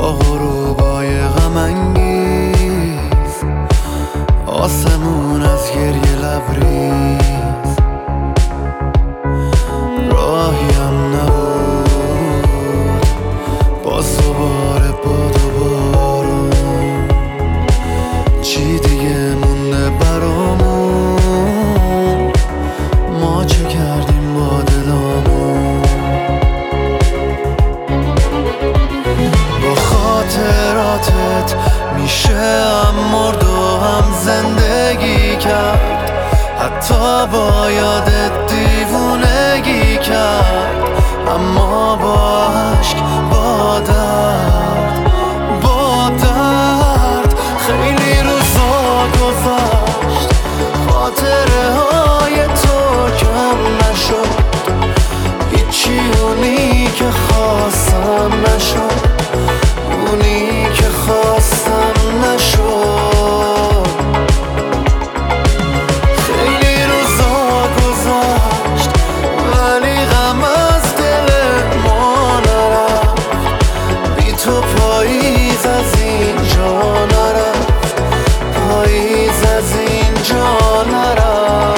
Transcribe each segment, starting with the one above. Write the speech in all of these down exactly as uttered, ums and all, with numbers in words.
با غروبای غم انگیز، آسمون از گریه لبریز، راهیم نبود باز دوباره باد و بارون. چی دیگه مونده برامون؟ ما چه کردیم با دلامون؟ با خاطراتت میشه هم مرد و هم زندگی کرد، حتی با یادت دیوونگی کرد. اما با عشق، با درد، با درد خیلی روزا گذشت، خاطره های تو کم نشد، هیچی اونی که خواستم نشد، اونی که خواستم نشد. خیلی روزا گذشت ولی غم از دل ما نرفت، بی تو پاییز از اینجا نرفت، پاییز از اینجا نرفت.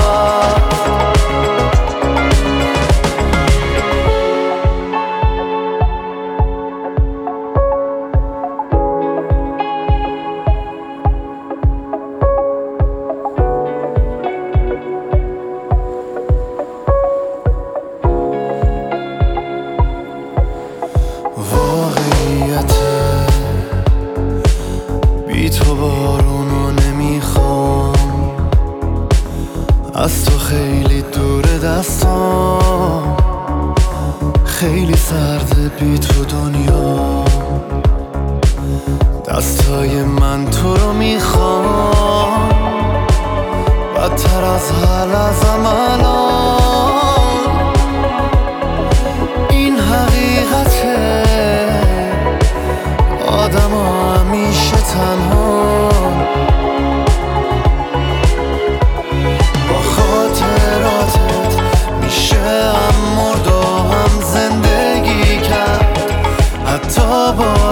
واقعیته بی تو بارونو نمیخوام، از تو خیلی دور دستام، خیلی سرده بی تو دنیا. دستای من تو رو میخوام، بدتر از حال ازم الان. این حقیقته، آدم ها همیشه تنها. با خاطراتت میشه هم مرد و هم زندگی کرد، حتی با